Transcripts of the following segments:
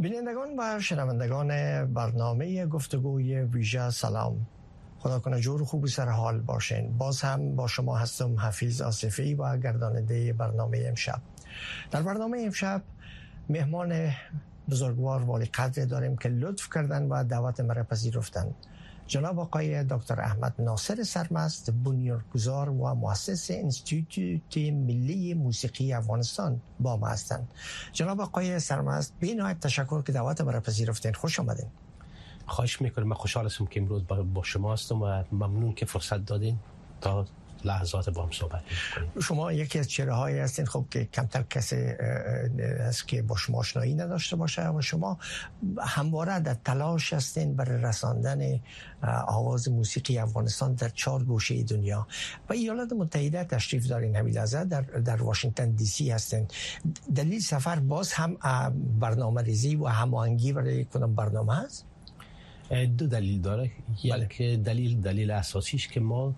بینندگان و شنوندگان برنامه گفتگوی ویژه سلام. خدا کنه جور خوبی سر حال باشین. باز هم با شما هستم حفیظ آصفی و گرداننده برنامه امشب. در برنامه امشب مهمان بزرگوار والی قدر داریم که لطف کردن و دعوت مرا پذیرفتند. جناب آقای دکتر احمد ناصر سرمست، بنیانگذار و مؤسس انستیتوت ملی موسیقی افغانستان با ما هستند. جناب آقای سرمست، بی‌نهایت تشکر که دعوت مرا پذیرفتین. خوش آمدین. خواهش میکنم. من خوشحال هستم که امروز با شما هستم و ممنون که فرصت دادین تا لحظات با هم صحبت کنیم. شما یکی از چهره‌هایی هستین خب که کمتر کسی هست که با شما آشنایی نداشته باشه و شما همواره در تلاش هستین برای رساندن آواز موسیقی افغانستان در 4 گوشه دنیا. و ایالات متحده تشریف دارین همین لحظه، در واشنگتن دی سی هستین. دلیل سفر باز هم برنامه‌ریزی و هماهنگی برای کدام برنامه هست؟ 2 دلیل داره. یک دلیل اساسیش که ما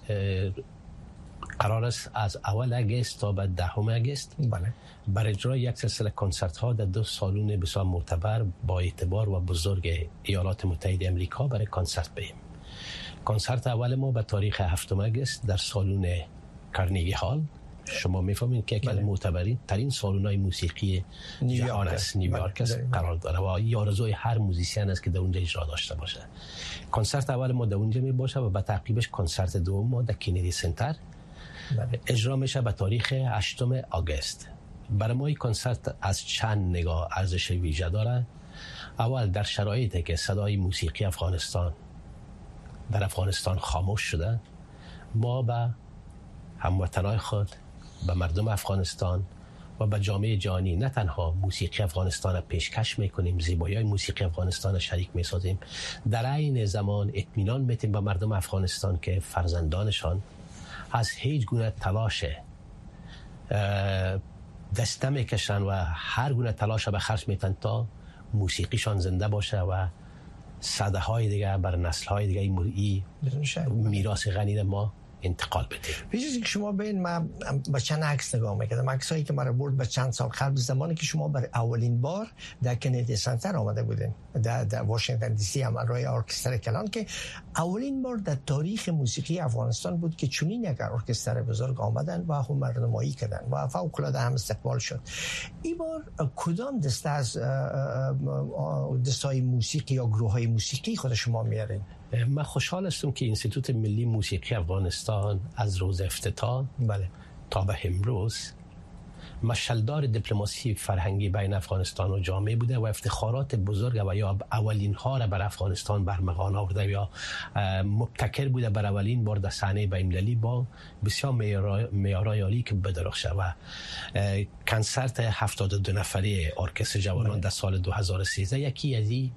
قرار است از اول اگست تا به 10 اگست برای اجرای یک سلسله کنسرت ها در 2 سالن بسیار معتبر با اعتبار و بزرگ ایالات متحده آمریکا برای کنسرت بریم. کنسرت اول ما به تاریخ 7 اگست در سالن کارنگی هال، شما میفهمید که یکی از معتبرین ترین سالن‌های موسیقی جهان است، نیویورک است، قرار داره و آرزوی هر موزیسین است که در اونجا اجرا داشته باشه. کنسرت اول ما در اونجا می باشه و به تعقیبش کنسرت دوم ما در کندی سنتر اجرا میشه به تاریخ 8 آگوست. برای ما این کنسرت از چند نگاه ارزش ویژه داره. اول در شرایطی که صدای موسیقی افغانستان در افغانستان خاموش شده، ما به هموطنان خود، به مردم افغانستان و به جامعه جهانی نه تنها موسیقی افغانستان را پیشکش میکنیم، زیبایی‌های موسیقی افغانستان را شریک میسازیم، در عین زمان اطمینان میدیم به مردم افغانستان که فرزندانشان از هیچ گونه تلاش دست نمیکشن و هر گونه تلاش به خرج میتن تا موسیقیشان زنده باشه و صداهای دیگه بر نسل‌های دیگه این میراث غنی ما انتقال بده. پیش از اینکه شما ببین، من با چند عکس نگاه میکردم، عکسایی که مرا برد به چند سال قبل، زمانی که شما برای اولین بار در کندی سنتر آمده بودین، در واشنگتن دی سی، همراه ارکستر کلان، که اولین بار در تاریخ موسیقی افغانستان بود که چنین یک ارکستر بزرگ آمدن و هنرنمایی کردن و فوق العاده هم استقبال شد. این بار کدام دسته از دستای موسیقی یا گروه‌های موسیقی خود شما میارین؟ من خوشحال هستم که انستیتوت ملی موسیقی افغانستان از روز افتتاح تا به امروز مشعلدار دیپلماسی فرهنگی بین افغانستان و جامعه بوده و افتخارات بزرگ و یا اولین ها را بر افغانستان برمغان آورده یا مبتکر بوده بر اولین بار در صحنه بین‌المللی با بسیار معیارهای عالی که بدرخشه. و کنسرت 72 نفره ارکستر جوانان در سال 2013 یکی از این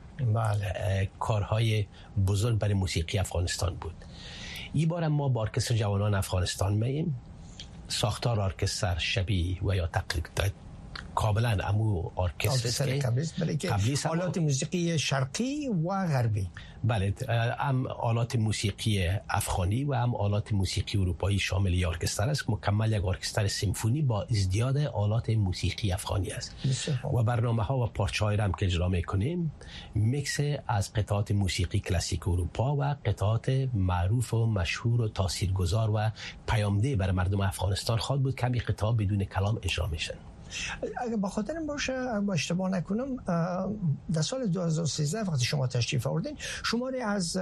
کارهای بزرگ برای موسیقی افغانستان بود. این بار ما با ارکستر جوانان افغانستان مییم. ساختار ارکستر شبیه و یا تقریبا کاملا امو ارکستر کبلیس، آلات موسیقی شرقی و غربی. بله، هم آلات موسیقی افغانی و هم آلات موسیقی اروپایی شامل یک ارکستر است. مکمل یک ارکستر سیمفونی با ازدیاد آلات موسیقی افغانی است. و برنامه‌ها و پارچه‌هایی هم که اجرا می‌کنیم میکس از قطعات موسیقی کلاسیک اروپا و قطعات معروف و مشهور و تاثیرگذار و پیامده برای مردم افغانستان خواهد بود که همین قطعات بدون کلام اجرا میشن. اگه با خاطرم باشه، با اشتباه نکنم، در سال 2013 وقتی شما تشریف آوردین، شماری از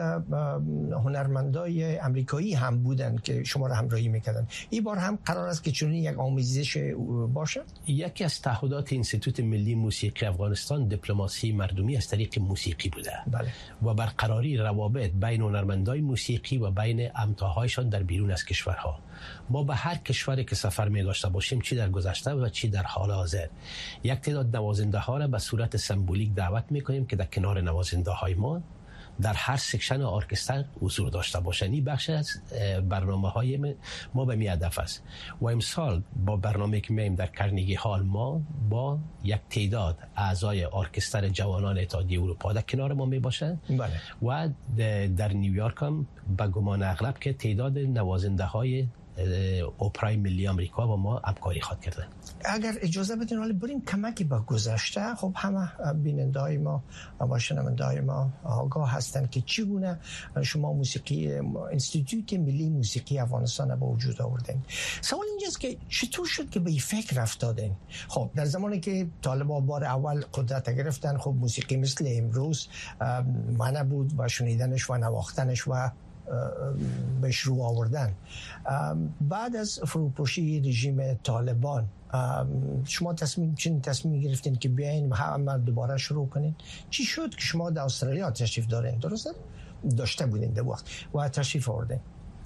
هنرمندای امریکایی هم بودن که شما را همراهی میکردن. این بار هم قرار است که چنین یک آمیزش باشه؟ یکی از تعهدات انستیتوت ملی موسیقی افغانستان دیپلماسی مردمی از طریق موسیقی بوده. و برقراری روابط بین هنرمندای موسیقی و بین همتاهایشان در بیرون از کشورها. ما به هر کشوری که سفر می داشته باشیم، چی در گذشته و چی در حال حاضر، یک تعداد نوازنده ها را به صورت سمبولیک دعوت میکنیم که در کنار نوازنده های ما در هر سکشن ارکستر حضور داشته باشند. این بخش از برنامه‌های ما به هدف است. و امسال با برنامه‌ای که می‌ایم در کرنگی هال، ما با یک تعداد اعضای ارکستر جوانان اتحادیه اروپا در کنار ما میباشند. و در نیویورک هم به گمان اغلب که تعداد نوازنده‌های اپرای ملی آمریکا با ما همکاری خواهد کردن. اگر اجازه بدین حالا بریم کمکی به گذشته. خب همه بیننده‌های ما و شنونده‌های ما آگاه هستند که چگونه شما موسیقی انستیتوت ملی موسیقی افغانستان به وجود آوردین. سوال اینجاست که چطور شد که به این فکر افتادین؟ خب در زمانی که طالبان بار اول قدرت گرفتن، خب موسیقی مثل امروز معنی بود و شنیدنش و نواختنش و به شروع آوردن. بعد از فروپاشی رژیم طالبان شما تصمیم گرفتین که بیاین و همه دوباره شروع کنین؟ چی شد که شما در استرالیا تشریف دارین؟ درسته؟ داشته بودین در وقت و تشریف آوردین.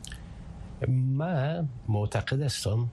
من معتقد هستم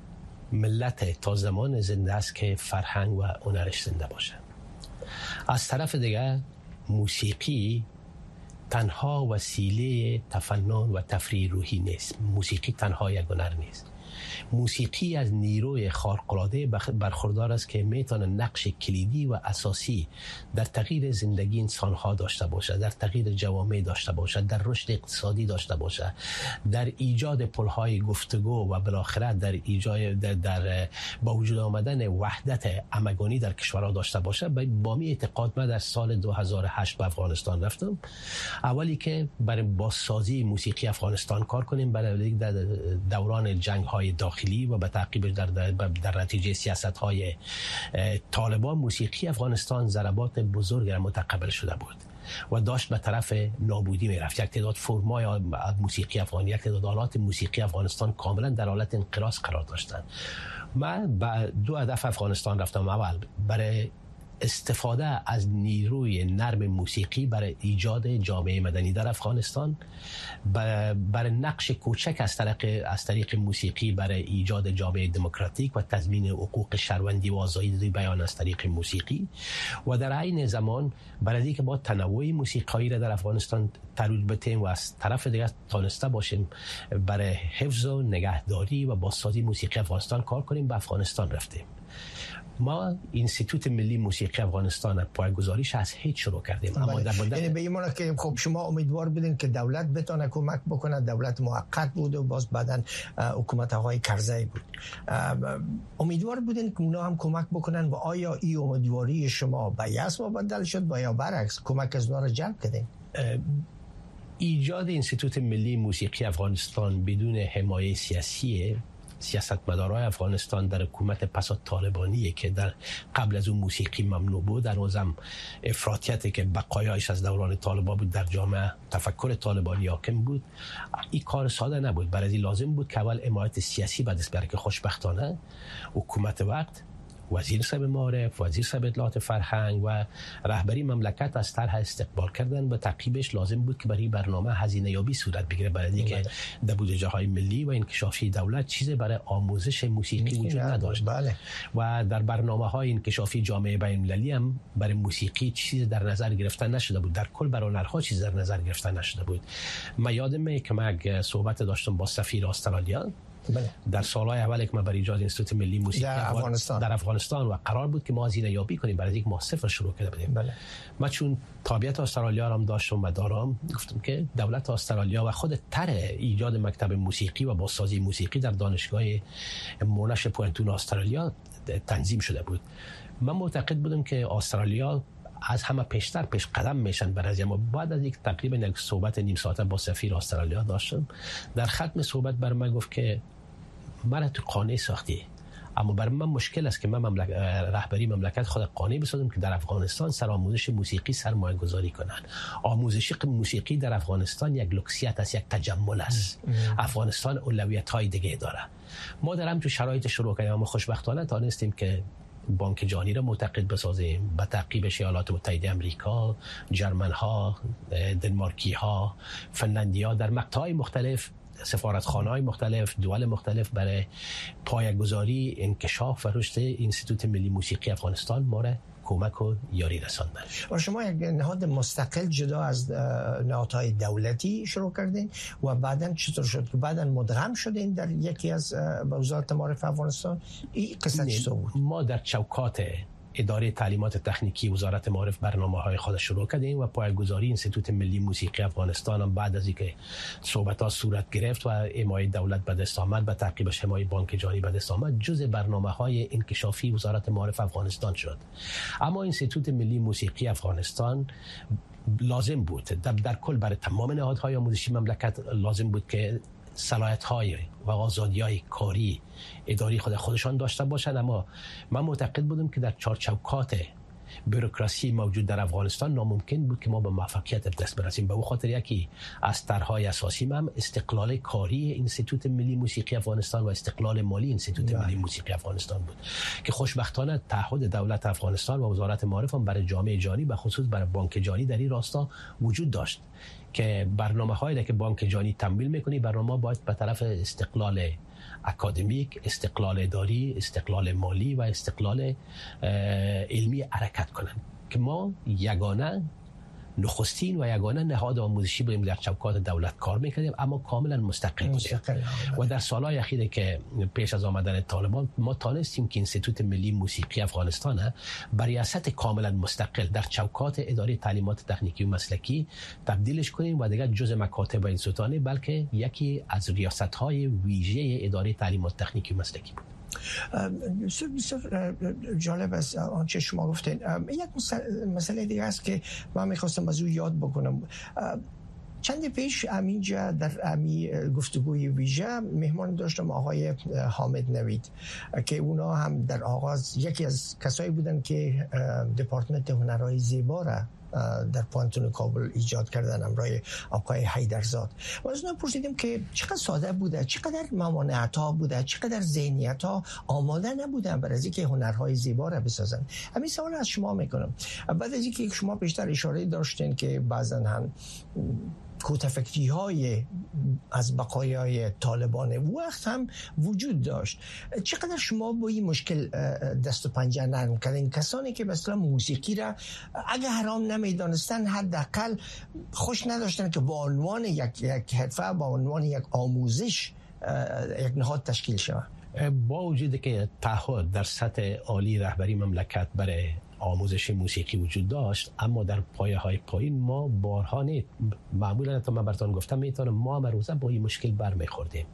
ملت تا زمان زنده است که فرهنگ و هنرش زنده باشه. از طرف دیگر موسیقی تنها وسیله تفنن و تفریح روحی نیست. موسیقی تنها یک هنر نیست. موسیقی از نیروی خارق‌العاده برخوردار است که میتونه نقش کلیدی و اساسی در تغییر زندگی انسان‌ها داشته باشه، در تغییر جوامع داشته باشه، در رشد اقتصادی داشته باشه، در ایجاد پل‌های گفتگو و بالاخره در ایجاد در با وجود آمدن وحدت همگانی در کشورها داشته باشه. با می اعتقاد من در سال 2008 به افغانستان رفتم. اولی که برای بازسازی موسیقی افغانستان کار کنیم، برای در دوران جنگ‌های داخلی و به تعقیبش در نتیجه سیاست‌های طالبان موسیقی افغانستان ضربات بزرگ را متقبل شده بود و داشت به طرف نابودی میرفت. یک تعداد فرمای موسیقی افغانی، یک تعداد آلات موسیقی افغانستان کاملا در حالت انقراض قرار داشتند. من به دو هدف افغانستان رفتم. اول برای استفاده از نیروی نرم موسیقی برای ایجاد جامعه مدنی در افغانستان، برای نقش کوچک از طریق موسیقی برای ایجاد جامعه دموکراتیک و تضمین حقوق شهروندی و آزادی بیان از طریق موسیقی، و در عین زمان برای اینکه با تنوع موسیقایی را در افغانستان ترویج بدیم و از طرف دیگر تانسته باشیم برای حفظ و نگهداری و بازسازی موسیقی افغانستان کار کنیم. به افغانستان رفتیم. ما انستیتوت ملی موسیقی افغانستان پایه‌گذاریش از هیچ شروع کردیم. اما در مدت یعنی به این معنی که خب شما امیدوار بودین که دولت بتونه کمک بکنه. دولت موقت بود و باز بعدن حکومت آقای کرزی بود. امیدوار بودین که اونا هم کمک بکنن و آیا این امیدواری شما به یأس مبدل شد و یا برعکس کمک از اونا را جلب کردین؟ ایجاد انستیتوت ملی موسیقی افغانستان بدون حمایت سیاسی سیاستمدارای افغانستان در حکومت پس از طالبانی که در قبل از اون موسیقی ممنوع بود، در روزم افراطیتی که بقایایش از دوران طالبان بود در جامعه، تفکر طالبانی حاکم بود، این کار ساده نبود. برای لازم بود که اول حمایت سیاسی به دست بیاره که خوشبختانه حکومت وقت، وزیر صاحب معارف، وزیر صاحب اطلاعات فرهنگ و رهبری مملکت از طرح استقبال کردن. به تعقیبش لازم بود که برای برنامه هزینه یابی صورت بگیره، برای اینکه در بودجه های ملی و انکشافی دولت چیزی برای آموزش موسیقی وجود نداشت. بله. و در برنامه های انکشافی جامعه بین المللی هم برای موسیقی چیزی در نظر گرفته نشده بود. در کل برای هنرها چیزی در نظر گرفته نشده بود. من یادمه که من صحبت داشتم با سفیر استرالیا. بله. در سالهای اولی که ما برای ایجاد انستیتوت ملی موسیقی در افغانستان و قرار بود که ما هزینه یابی کنیم برای اینکه ما صفر شروع کرده بودیم. بله. ما چون تابعیت استرالیا را هم داشتم و دارم، گفتم که دولت استرالیا و خود طرح ایجاد مکتب موسیقی و بازسازی موسیقی در دانشگاه موناش پوینتون استرالیا تنظیم شده بود. من معتقد بودم که استرالیا از همه پیش قدم میشن برای ما. بعد از یک تقریبا یک صحبت نیم ساعته با سفیر استرالیا داشتم، در ختم صحبت بر من گفت که من تو قانع ساختی، اما برای من مشکل است که من رهبری مملکت خود قانع بسازم که در افغانستان سر آموزش موسیقی سرمایه گذاری کنن. آموزش موسیقی در افغانستان یک لوکسیت است، یک تجمل است. افغانستان اولویت های دیگه داره. ما درم تو شرایط شروع کردیم، اما خوشبختانه تانستیم که بانک جهانی را معتقد بسازیم. به تعقیبش ایالات متحده آمریکا، جرمن ها، دنمارکی ها، فنلندی ها در مقطع‌های مختلف، سفارتخانه‌های مختلف، دول مختلف برای پایه‌گذاری انکشاف و رشد انستیتوت ملی موسیقی افغانستان ما را کمک و یاری رساندن. و شما یک نهاد مستقل جدا از نهادهای دولتی شروع کردین و بعداً چطور شد که بعداً مدغم شدین در یکی از وزارت معارف افغانستان؟ این قصه چطور بود؟ ما در چوکات اداره تعلیمات تکنیکی وزارت معارف برنامه‌های خود شروع کردیم و پایه‌گذاری انستیتوت ملی موسیقی افغانستان هم بعد از اینکه صحبت‌ها صورت گرفت و حمایت دولت به دست آمد و تعقیبش حمایت بانک جهانی به دست آمد، جزء برنامه‌های انکشافی وزارت معارف افغانستان شد. اما انستیتوت ملی موسیقی افغانستان لازم بود در کل برای تمام نهادهای آموزشی مملکت لازم بود که صلاحیت‌های و آزادی‌های کاری اداری خودشان داشته باشند. اما من معتقد بودم که در چارچوکات بوروکراسی موجود در افغانستان ناممکن بود که ما به موفقیت دست برسیم. به او خاطر یکی از طرح‌های اساسی هم استقلال کاری انستیتوت ملی موسیقی افغانستان و استقلال مالی انستیتوت ملی موسیقی افغانستان بود که خوشبختانه تعهد دولت افغانستان و وزارت معارف هم برای جامعه جهانی به خصوص برای بانک جهانی در این راستا وجود داشت که برنامه‌هایی که بانک جهانی تمویل می‌کنه برنامه باید به طرف استقلال اکادمیک، استقلال اداری، استقلال مالی و استقلال علمی حرکت کنند که ما یگانه نخستین و یگانه نهاد آموزشی بودیم در چوکات دولت کار میکردیم، اما کاملا مستقل بودیم. و در سالهای اخیر که پیش از آمدن طالبان ما تانستیم که انستیتوت ملی موسیقی افغانستان بر ریاست کاملا مستقل در چوکات اداره تعلیمات تکنیکی و مسلکی تبدیلش کنیم و دیگر جزء مکاتب انستیتوتانه بلکه یکی از ریاست‌های ویژه اداره تعلیمات تکنیکی و مسلکی بود. بسیار جالب از آنچه شما گفتین. یک مسئله دیگه است که من میخواستم از او یاد بکنم. چند پیش همینجا در امی گفتگوی ویژه مهمان داشتم آقای حامد نوید که اونا هم در آغاز یکی از کسایی بودن که دپارتمنت هنرهای زیبا را در پانتون کابل ایجاد کردن همراه آقای حیدرزاد. و از اونها پرسیدیم که چقدر ساده بوده، چقدر ممانعت‌ها بوده، چقدر ذهنیت‌ها آماده نبودن برای از اینکه هنرهای زیبا را بسازن. همین سوال از شما میکنم. بعد از اینکه شما بیشتر اشاره داشتین که بعضا هم کوتفکری‌های از بقایای طالبان وقت هم وجود داشت، چقدر شما با این مشکل دست و پنجه نرم کردین؟ کسانی که مثلا موسیقی را اگه حرام نمیدانستن حداقل خوش نداشتن که با عنوان یک حرفه، با عنوان یک آموزش یک نهاد تشکیل شود. با وجود که تعهد در سطح عالی رهبری مملکت برای آموزش موسیقی وجود داشت، اما در پایه‌های پایین ما بارها معمولا تا من براتون گفتم میتونم ما امروزه با این مشکل برمیخوردیم.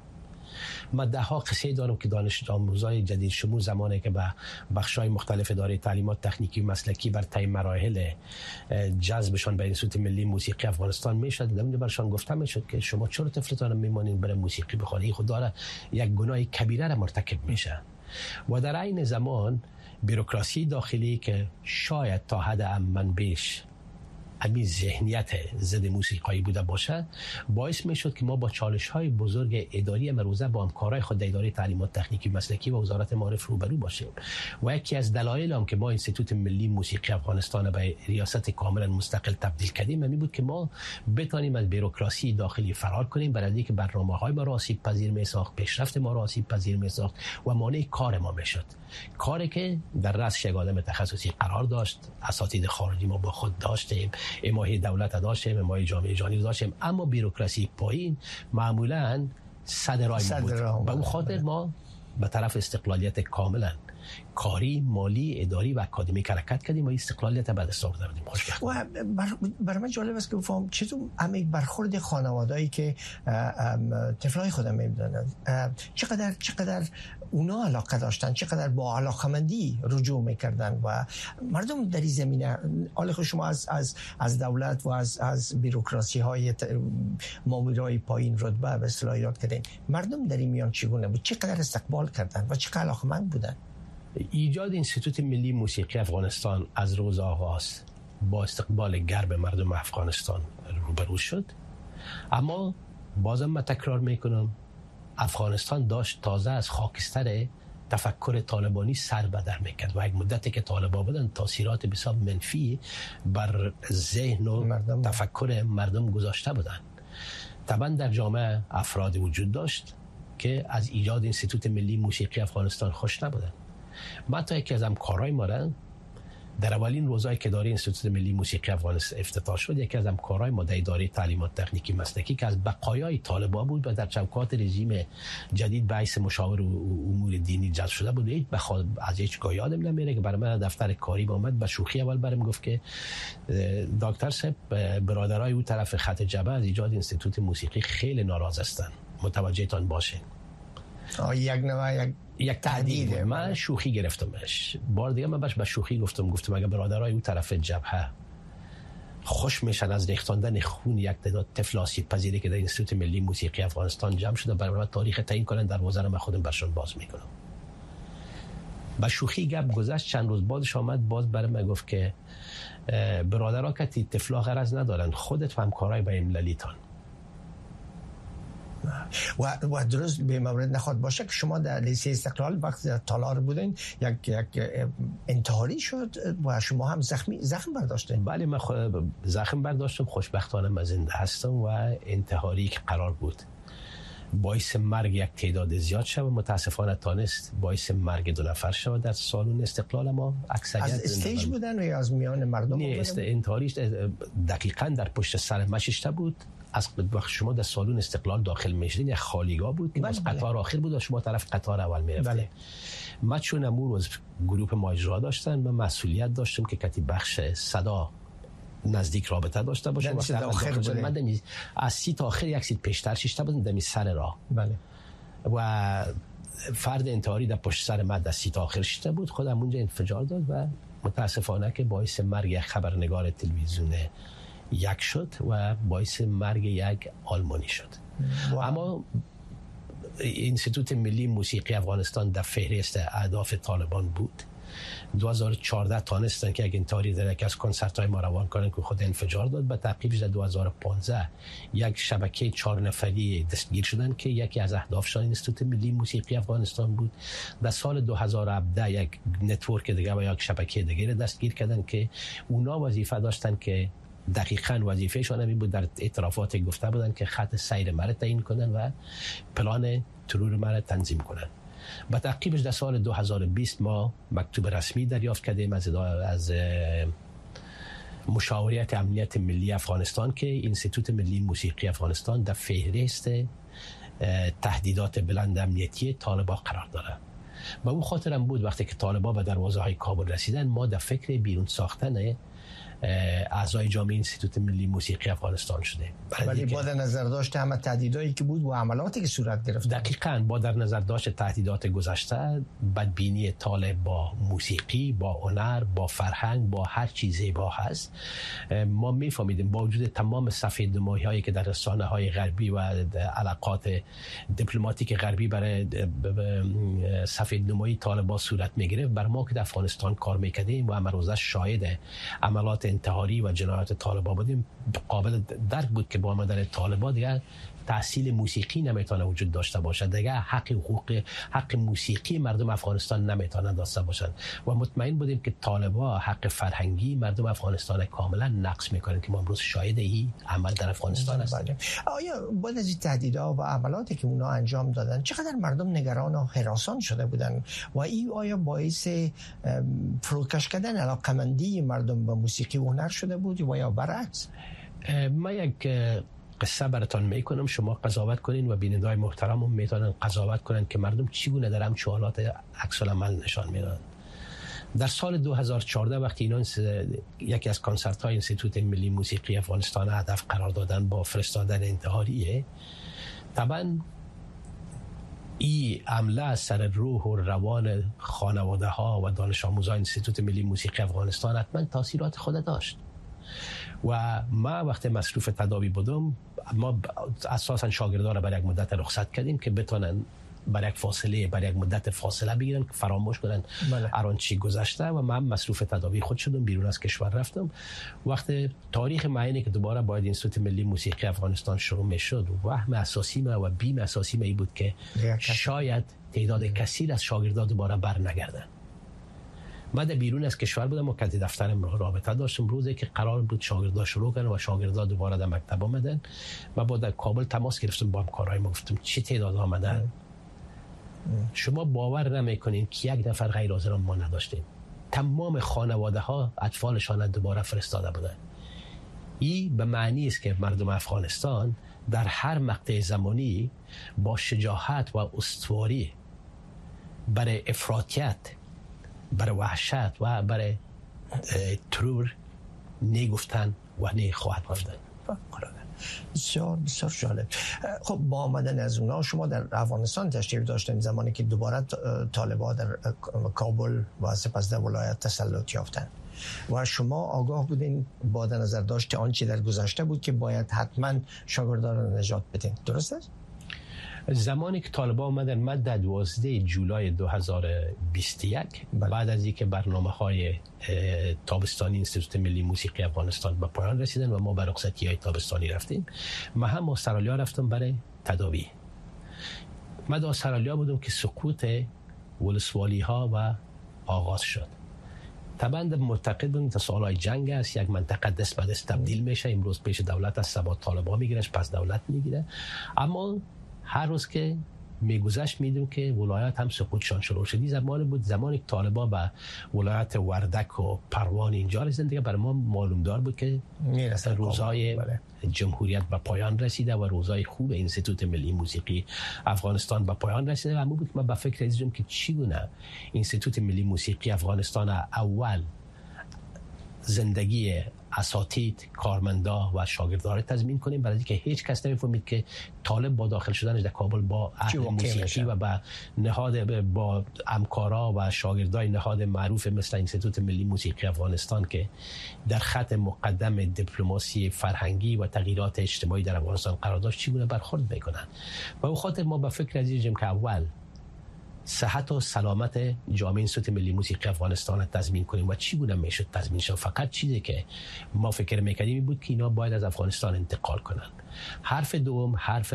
من ده ها قصه دارم که دانش آموزای جدید شمول زمانی که به بخش‌های مختلف اداره تعلیمات تکنیکی و مسلکی بر طی مراحل جذبشان به انستیتوت ملی موسیقی افغانستان میشد، برشان گفتم میشد که شما چرا طفلتان میمانین برای موسیقی بخوانید؟ خود داره یک گناه کبیره را مرتکب میشه. و در عین زمان بوروکراسی داخلی که شاید تا حد منبعش همین ذهنیت ضد موسیقایی بوده باشه باعث میشد که ما با چالش‌های بزرگ اداری امروزه با همکارای خود در اداره تعلیمات تکنیکی مسلکی و وزارت معارف روبرو باشیم. و یکی از دلایل هم که ما انستیتوت ملی موسیقی افغانستان به ریاست کاملا مستقل تبدیل کردیم همین بود که ما بتونیم از بوروکراسی داخلی فرار کنیم، برای اینکه برنامه‌های ما را آسیب پذیر می‌ساخت، پیشرفت ما را آسیب پذیر می‌ساخت و مانع کار ما میشد. کاری که در رأس یک آدم تخصصی قرار داشت، اساتید خارجی ما با خود داشتیم، حمایت دولت داشتیم، حمایت جامعه جهانی داشتیم، اما بوروکراسی پایین معمولاً صدر راه بود. به اون خاطر ما به طرف استقلالیت کاملا کاری، مالی، اداری و اکادمیک حرکت کردیم و استقلالیت بعد از آوردیم. و برای من جالب است که بفهم چطور همین برخورد خانواده‌ای که طفلای خودم می‌بینند چقدر اونا علاقه داشتن، چقدر با علاقمندی رجوع میکردن و مردم در این زمینه حالا شما از دولت و از بوروکراسی های مامورای پایین رتبه به اصطلاح یاد کردین، مردم در این میان چگونه بود، چقدر استقبال کردن و چقدر علاقمند بودن؟ ایجاد انستیتوت ملی موسیقی افغانستان از روز آغاز با استقبال گرم مردم افغانستان روبرو شد، اما بازم من تکرار میکنم افغانستان داشت تازه از خاکستر تفکر طالبانی سر به در میکرد و یک مدتی که طالبان بودن تاثیرات بسیار منفی بر ذهن و تفکر مردم گذاشته بودن. طبعا در جامعه افراد وجود داشت که از ایجاد انستیتوت ملی موسیقی افغانستان خوش نبودن. من تا یکی از همکارای ما را در اولین روزهای که اداره انستیتوت ملی موسیقی افغانستان افتتاح شد، یکی از همکارای ما در اداره تعلیمات تکنیکی مسلکی که از بقایای طالبان بود و در چوکات رژیم جدید به حیث مشاور امور دینی جذب شده بود، از هیچ گاه یادم نمیره که برای من دفتر کاری اومد، به شوخی اول برام گفت که دکتر صاحب برادرای اون طرف خط جبهه از ایجاد انستیتوت موسیقی خیلی ناراض هستن، متوجهتان باشین. یک تهدید. من شوخی گرفتمش. بار دیگه من به شوخی گفتم اگه برادرای اون طرف جبهه خوش میشن از ریختاندن خون یک تعداد طفل آسیب پذیری که در انستیتوت ملی موسیقی افغانستان جمع شده، برای تاریخ تعیین کنن، در وزارت من خودم برشون باز میکنم. با شوخی گپ گذشت، چند روز بعدش آمد باز برای من گفت که برادرها که طفلا غرض ندارن، خودت و همکارای بین المللیتان. و درست به مورد نخواد باشه که شما در لیسه استقلال وقتی در تالار بودین یک انتحاری شد و شما هم زخم برداشتین. بله من زخم برداشتم، خوشبختانه من زنده هستم و انتحاری که قرار بود باعث مرگ یک تعداد زیاد شد و متاسفانه تانست باعث مرگ 2 نفر شد در سالن استقلال ما. اکثریت از استیج بودن و یا از میان مردم؟ نه، انتحاریش دقیقاً در پشت سر مششته بود. از وقت شما در سالن استقلال داخل میشدین یک خالیگاه بود که بله. قطار آخر بود و شما طرف قطار اول میرفتید. بله. ما چون امور از گروه ما اجرا داشتن و مسئولیت داشتم که کتی بخش صدا نزدیک رابطه داشته باشه. وقتی من از سی تا آخر یک سیت پیشتر شیشته بودم دمی سر راه. بله. و فرد انتحاری در پشت سر من در سی تا آخر شیشته بود، خودم اونجا انفجار داد و متاسفانه که باعث مرگ یک خبرنگار تلویزیون یک شد و باعث مرگ یک آلمانی شد. اما انستیتوت ملی موسیقی افغانستان در فهرست اهداف طالبان بود. 2014 تانستن که اگه انتحاری در یکی از کنسرت های ما روان کنن که خود انفجار داد. به تعقیبش در 2015 یک شبکه 4 نفری دستگیر شدن که یکی از اهدافشان انستیتوت ملی موسیقی افغانستان بود. در سال 2017 یک نتورک دیگه و یک شبکه دیگه دستگیر کردن که اونا وظیفه داشتن که دقیقاً وظیفه‌شان این بود، در اعترافات گفته بودن که خط سیر مرا تعیین کنن و پلان ترور مرا تنظیم کنن. با تعقیبش در سال 2020 ما مکتوب رسمی دریافت کردیم از مشاوریت امنیت ملی افغانستان که انستیتوت ملی موسیقی افغانستان در فهرست تهدیدات بلند امنیتی طالبان قرار داره. و اون خاطرم بود وقتی که طالبان به دروازه‌های کابل رسیدن ما در فکر بیرون ساختن اعضای جامعه انستیتوت ملی موسیقی افغانستان شده. ولی با در نظر داشت همه تهدیداتی که بود و عملاتی که صورت گرفت. دقیقاً با در نظر داشت تهدیدات گذشته، بدبینی طالب با موسیقی، با هنر، با فرهنگ، با هر چیز زیبا هست، ما میفهمیدیم با وجود تمام سفیدنمایی هایی که در رسانه های غربی و علاقات دیپلماتیک غربی برای سفیدنمایی طالبان صورت میگرفت، بر ما که در افغانستان کار میکردیم و امروزه شاهد عملات انتحاری و جنایات طالبان بودیم، قابل درک بود که با آمدن طالبان دیگر تحصیل موسیقی نمیتونه وجود داشته باشه، دیگه حق موسیقی مردم افغانستان نمیتونه داشته باشن و مطمئن بودیم که طالبان حق فرهنگی مردم افغانستان کاملا نقض میکنن که ما امروز شاهد این عمل در افغانستان هستیم. آیا بعد از این تهدیدها و عملاتی که اونا انجام دادن چقدر مردم نگران و هراسان شده بودن و این آیا باعث فروکش کردن علاقمندی مردم به موسیقی و هنر شده بود و یا برعکس؟ ما یک قصه براتون میکنم، شما قضاوت کنین و بیننده‌های محترم هم میتونن قضاوت کنن که مردم چگونه در همچون حالات عکس العمل نشان میدن. در سال 2014 وقتی اینا یکی از کنسرت های انستیتوت ملی موسیقی افغانستان هدف قرار دادن با فرستادن انتحاریه، طبعا این عمله از سر روح و روان خانواده ها و دانش آموزان انستیتوت ملی موسیقی افغانستان حتما تاثیرات خود داشت و ما وقتی مصروف تداوی بودم، ما اساسا شاگردان را برای یک مدت رخصت کردیم که بتونن برای یک مدت فاصله بگیرن که فراموش کنن الان چی گذشته و من مصروف تداوی خود شدم، بیرون از کشور رفتم. وقت تاریخ معینی که دوباره باید انستیتوت ملی موسیقی افغانستان شروع میشد، وهم اساسی ما و بیم اساسی ما این بود که شاید تعداد کثیر از شاگردان دوباره برنگردن. من در بیرون از کشور بودم و که دفترم رابطه داشتم. روزی که قرار بود شاگردان شروع کنن و شاگردان دوباره در مکتب آمدن، من با در کابل تماس گرفتم با همکارای ما، گفتم چه تعداد آمدن؟ شما باور نمیکنین که یک نفر غیر حاضر ما نداشتیم. تمام خانواده ها اطفالشان دوباره فرستاده بودند. این به معنی است که مردم افغانستان در هر مقطع زمانی با شجاعت و استواری برای افراطیت، برای وحشت و برای ترور نگفتن و نخواهد ماندن. بسیار بسیار جالب. خب با آمدن از اونا شما در افغانستان تشریف داشتین زمانی که دوباره طالبان در کابل و سپس در ولایت تسلط یافتند و شما آگاه بودین با در نظر داشت آنچه در گذشته بود که باید حتما شاگردان را نجات بدین، درست است؟ زمانی که طالبان آمدن مد 12 جولای 2021 بعد از اینکه برنامه‌های تابستانی انستیتوت ملی موسیقی افغانستان به پایان رسیدن و ما به رخصتی‌های تابستانی رفتیم، من هم استرالیا رفتم برای تداوی. من در استرالیا بودم که سقوط ولسوالی‌ها و آغاز شد. طبعا معتقد بودیم تا سالهای جنگ است، یک منطقه دست به دست تبدیل میشه، امروز پیش دولت است، سبا طالبان میگیرش، پس دولت میگیره. اما هر روز که میگذشت میدیم که ولایت هم سقوطشان شروع شد. زمانی بود زمانی که طالبان به ولایت وردک و پروان اینجا رسیدن، دیگه برای ما معلوم دار بود که روزهای جمهوریت به پایان رسیده و روزهای خوب انستیتوت ملی موسیقی افغانستان به پایان رسیده. و همون بود که من به فکر رسیدم که چگونه انستیتوت ملی موسیقی افغانستان اول زندگی اساتید، کارمندا و شاگردان را تضمین کنیم، برای اینکه هیچ کس نمی‌فهمید که طالب با داخل شدنش در کابل با اهل موسیقی و با نهاد با همکارا و شاگردای نهاد معروف مثل انستیتوت ملی موسیقی افغانستان که در خط مقدم دیپلماسی فرهنگی و تغییرات اجتماعی در افغانستان قرار داشت چگونه برخورد میکنن. و به خاطر ما به فکر رسیدیم که اول صحت و سلامت جامعه انستیتوت ملی موسیقی افغانستان را تضمین کنیم و چگونه میشد تضمین شد. فقط چیزی که ما فکر میکردیم بود که اینا باید از افغانستان انتقال کنند. حرف دوم حرف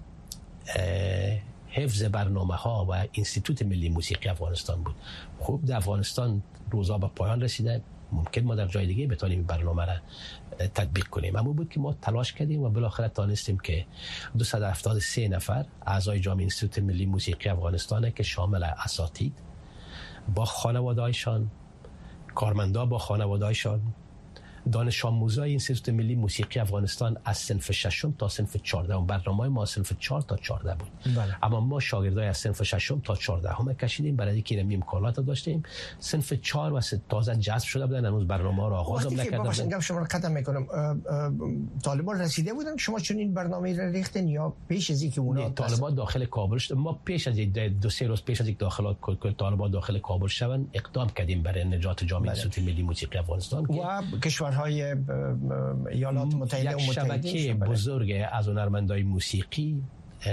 حفظ برنامه ها و انستیتوت ملی موسیقی افغانستان بود. خوب در افغانستان روزا به پایان رسیده، ممکن ما در جای دیگه بتونیم برنامه را تطبیق کنیم. اما بود که ما تلاش کردیم و بالاخره تانستیم که 273 نفر اعضای جامعه انستیتوت ملی موسیقی افغانستان که شامل اساتید با خانواده‌هایشان، کارمندا با خانواده‌هایشان، دانش آموزای انستیتوت ملی موسیقی افغانستان از صنف 6 تا صنف 14 برنامه ما صنف 4 تا 14 بود. بله. اما ما شاگردای از صنف 6 تا 14 هم کشیدیم برای اینکه این امکانات داشتیم. صنف 4 و تازه جذب شده بودن، هنوز برنامه را آغاز نکرده بودن. وقتی شما قدم میکنم طالبان رسیده بودن شما چون این برنامه را ریختین یا پیش از اینکه اونا طالبان داخل کابل شد؟ ما پیش از 2-3 روز پیش از اینکه طالبان داخل کابل شدن اقدام کردیم برای نجات جامعه انستیتوت ملی موسیقی افغانستان و کشورهای ایالات متحده و شبکه بزرگ از هنرمندای موسیقی،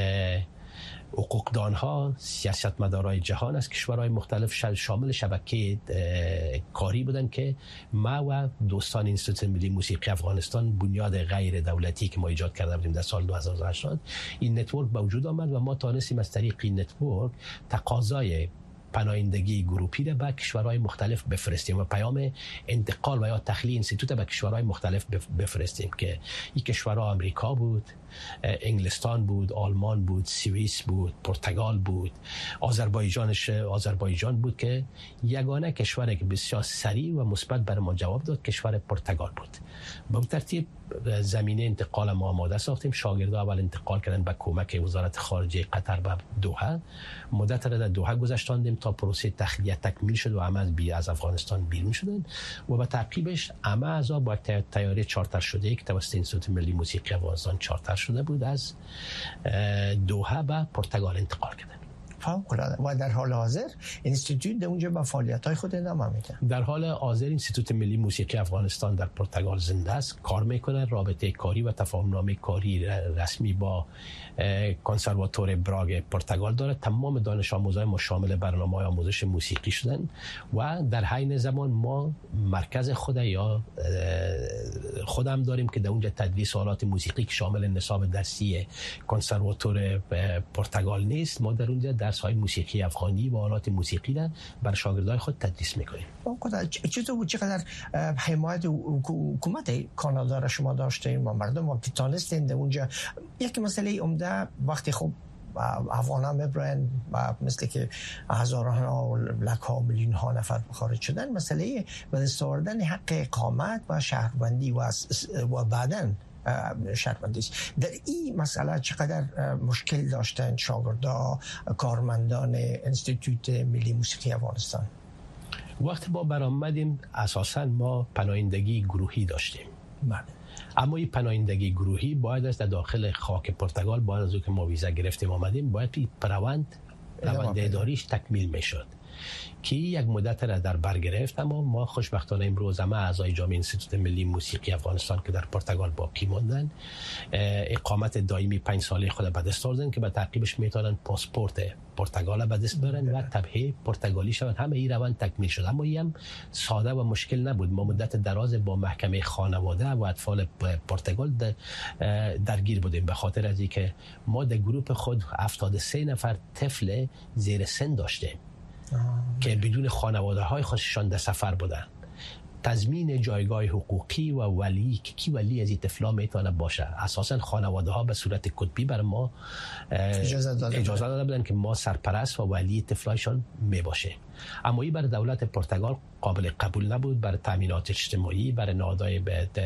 حقوقدانها، سیاستمدارای جهان از کشورهای مختلف شامل شبکه کاری بودن که ما و دوستان انستیتوت ملی موسیقی افغانستان بنیاد غیر دولتی که ما ایجاد کرده بودیم در سال 2018 این نتورک به وجود آمد و ما تونستیم از طریق این نتورک تقاضای پناهندگی گروپی را به کشورهای مختلف بفرستیم و پیام انتقال و یا تخلیه انستیتوت به کشورهای مختلف بفرستیم که این کشورها آمریکا بود، انگلستان بود، آلمان بود، سوئیس بود، پرتغال بود، آذربایجان بود که یگانه کشوری که بسیار سریع و مثبت برای ما جواب داد کشور پرتغال بود. به این ترتیب زمینه انتقال ما آماده ساختیم. شاگردان اول انتقال کردن به کمک وزارت خارجه قطر به دوحه. مدت را در دوحه گذاشتاندیم تا پروسه تخلیه تکمیل شد و همه از افغانستان بیرون شدن و به تعقیبش همه اعضا با طیاره چارتر شده که توسط انستیتوت ملی موسیقی افغانستان چارتر شده بود از دوحه به پرتغال انتقال کردن. فوق‌العاده. و در حال حاضر انستیتوت در اونجا با فعالیت‌های خود ادامه میده. در حال حاضر انستیتوت ملی موسیقی افغانستان در پرتغال زنده است، کار میکنه. رابطه کاری و تفاهم‌نامه کاری رسمی با کنسرواتور براگ پرتغال داره. تمام دانش آموزای ما شامل برنامه‌های آموزش موسیقی شدن و در حین زمان ما مرکز خودم داریم که در اونجا تدریس آلات موسیقی که شامل نصاب درسی کنسرواتور پرتغال نیست. ما در اونجا درس‌های موسیقی افغانی و آلات موسیقی را بر شاگردای خود تدریس می‌کنیم. چطور بود؟ چقدر حمایت حکومت کانادا را شما داشتین و مردم وقتی تانستین در اونجا؟ یک مسئله عمده وقتی خب افغان‌ها میبرن و مثل که هزاران ها لک‌ها میلیون ها نفر خارج شدن، مسئله به دست آوردن حق اقامت و شهروندی و بعداً شرمنده است. در این مسئله چقدر مشکل داشتن شاگردان کارمندان انستیتوت ملی موسیقی افغانستان؟ وقتی ما برآمدیم اساساً ما پناهندگی گروهی داشتیم. بله. اما این پناهندگی گروهی باید از داخل خاک پرتغال، باید از که ما ویزا گرفتیم آمدیم، باید روند اداریش تکمیل میشد که یک مدت را در بر گرفت. اما ما خوشبختانه امروز همه اعضای جامعه انستیتوت ملی موسیقی افغانستان که در پرتغال باقی ماندن اقامت دائمی 5 ساله خود به دست آوردن که به تعقیبش میتونن پاسپورت پرتغال به دست بیارن و تبعه پرتغالی شوند. همه این روند تکمیل شد، اما این هم ساده و مشکل نبود. ما مدت دراز با محکمه خانواده و اطفال پرتغال درگیر بودیم، به خاطر از اینکه ما در گروه خود 73 نفر طفل زیر سن داشتیم که بدون خانواده های خودشان در سفر بودن. تضمین جایگاه حقوقی و ولی که کی ولی از این طفلا میتونه باشه، اساسا خانواده ها به صورت کتبی بر ما اجازه داده بودن که ما سرپرست و ولی طفلایشان می باشه. اما این بر دولت پرتغال قابل قبول نبود، بر تامینات اجتماعی، بر نهادهای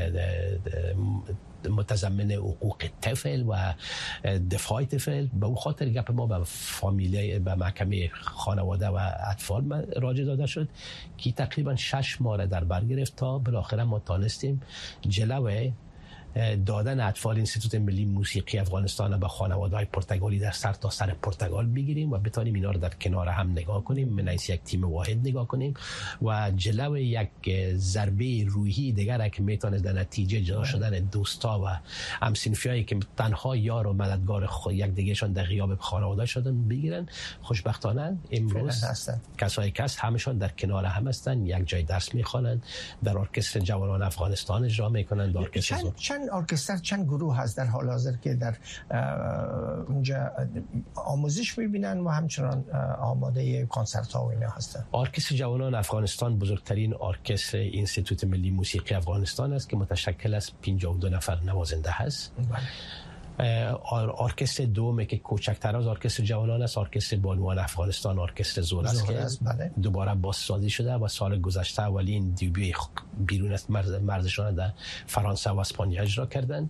متضمن حقوق طفل و دفاع طفل. به اون خاطر گپ ما به فامیلی به محکمه خانواده و اطفال راجع داده شد که تقریبا 6 ماه در بر گرفت تا بالاخره ما تانستیم جلوه دادن اطفال انستیتوت ملی موسیقی افغانستان به خانواده‌های پرتغالی در سر تا سر پرتغال بگیریم و بتونیم اینا رو در کنار هم نگاه کنیم، من یک تیم واحد نگاه کنیم و جلو یک ضربه روحی دیگر که میتونه در نتیجه جدا شدن دوستا و همسنفیایی که تنها یار و مددگار یک دیگهشان در غیاب خانواده شدن بگیرن. خوشبختانه امروز کسایی که همشون در کنار هم هستن، یک جای درس میخوانن، در ارکستر جوانان افغانستان اجرا میکنن. در ارکستر ارکستر چند گروه هست در حال حاضر که در اونجا آموزش میبینن و همچنان آماده کنسرت ها و اینا هستن؟ ارکستر جوانان افغانستان بزرگترین ارکستر انستیتوت ملی موسیقی افغانستان است که متشکل از 52 نفر نوازنده هست. ارکستر دوم که کوچکتر از ارکستر جوانان است، ارکستر بانوان افغانستان، ارکستر زور است که دوباره بازسازی شده و سال گذشته اولین دیوبی بیرون از مرزشان در فرانسه و اسپانیا اجرا کردند.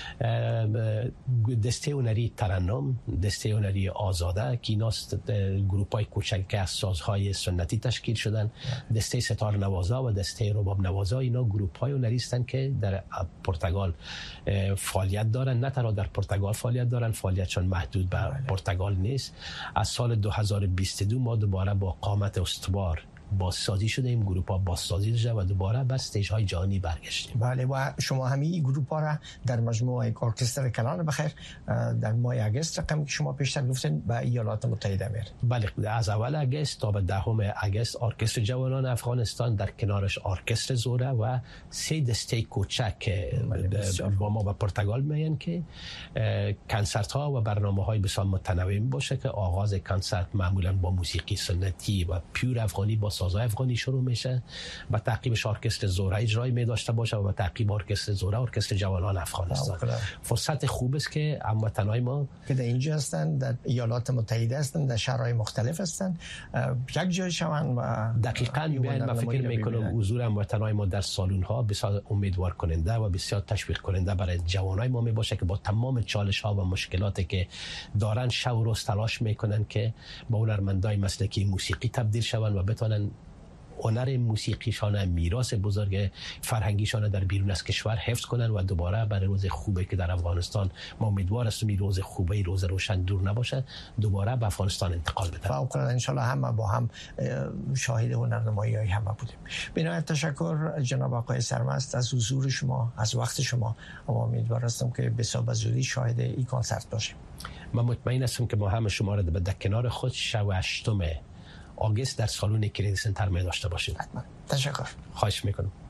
دسته هنری ترنم، دسته هنری آزاده که ایناست گروپای کوچک از سازهای سنتی تشکیل شدن، دسته ستار نوازا و دسته رباب نوازا، اینا گروپای هنری هستند که در پرتغال فعالیت دارن. نه تنها در پرتغال فعالیت دارن، فعالیتشان محدود به پرتغال نیست. از سال 2022 ما دوباره با قامت استوار بازسازی شده، این گروپ ها بازسازی شده و دوباره به استیج های جهانی برگشتیم. بله، و شما همین گروپ ها را در مجموعه ارکستر کلان بخیر در ماه اگست رقمی که شما پیشتر گفتین به ایالات متحده میره؟ بله، از اول اگست تا به 10 اگست ارکستر جوانان افغانستان در کنارش ارکستر زوره و 3 دسته کوچک با ما به پرتغال میان که کنسرت ها و برنامه های بسیار متنوع باشه که آغاز کنسرت معمولا با موسیقی سنتی و پیور افغانی با سازهای افغانی شروع میشه، با تعقیبش ارکستر زوره اجرایی می داشته باشه و با تعقیب ارکستر زوره ارکستر جوانان افغانستان. فرصت خوب است که هموطنای ما که در اینجا هستن، در ایالات متحده هستن، در شهرهای مختلف هستن، یک جای شون و دقیقاً بیاین. من فکر میکنم حضور هموطنای ما در سالن ها بسیار امیدوار کننده و بسیار تشویق کننده برای جوانای ما می باشه که با تمام چالش ها و مشکلاتی که دارن شب و روز تلاش میکنن که با هنرمندای مسلکی موسیقی تبدیل شون و بتونن هنر موسیقیشان، میراث بزرگ فرهنگیشان در بیرون از کشور حفظ کنن و دوباره برای روز خوبی که در افغانستان ما امیدوار هستیم این روز خوبی، روز روشن دور نباشه، دوباره به افغانستان انتقال بدن. فوق‌العاده ان شاء الله همه با هم شاهد هنرنمایی‌های همه بودیم. بنابراین تشکر جناب آقای سرمست از حضور شما، از وقت شما. امیدوار هستم که بسیار زودی شاهد این کنسرت باشیم. من مطمئن هستم که ما همه شما را در کنار خود شب 8 آگوست در سالن کریدی سنتر می داشته باشید. تشکر. خواهش میکنم.